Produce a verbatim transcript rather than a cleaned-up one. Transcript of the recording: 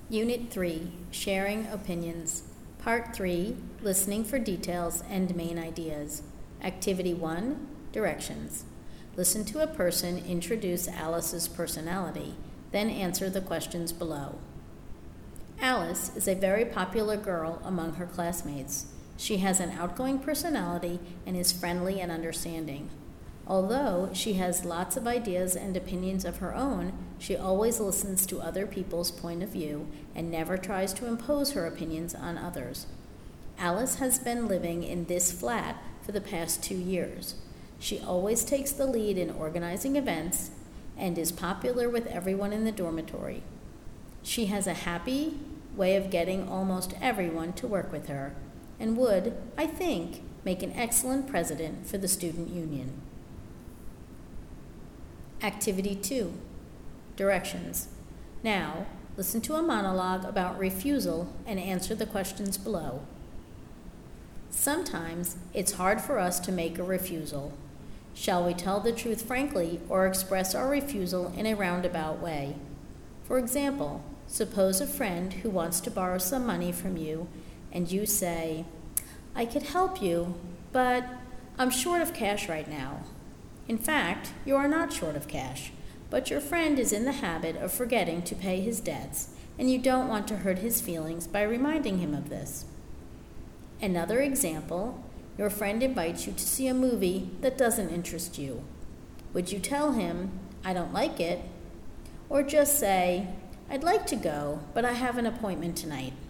Unit three, Sharing Opinions. Part three, Listening for Details and Main Ideas. Activity one, Directions. Listen to a person introduce Alice's personality, then answer the questions below. Alice is a very popular girl among her classmates. She has an outgoing personality and is friendly and understanding. Although she has lots of ideas and opinions of her own, she always listens to other people's point of view and never tries to impose her opinions on others. Alice has been living in this flat for the past two years. She always takes the lead in organizing events and is popular with everyone in the dormitory. She has a happy way of getting almost everyone to work with her and would, I think, make an excellent president for the student union. Activity two, Directions. Now, listen to a monologue about refusal and answer the questions below. Sometimes it's hard for us to make a refusal. Shall we tell the truth frankly or express our refusal in a roundabout way? For example, suppose a friend who wants to borrow some money from you and you say, "I could help you, but I'm short of cash right now." In fact, you are not short of cash, but your friend is in the habit of forgetting to pay his debts, and you don't want to hurt his feelings by reminding him of this. Another example, your friend invites you to see a movie that doesn't interest you. Would you tell him, "I don't like it," or just say, "I'd like to go, but I have an appointment tonight"?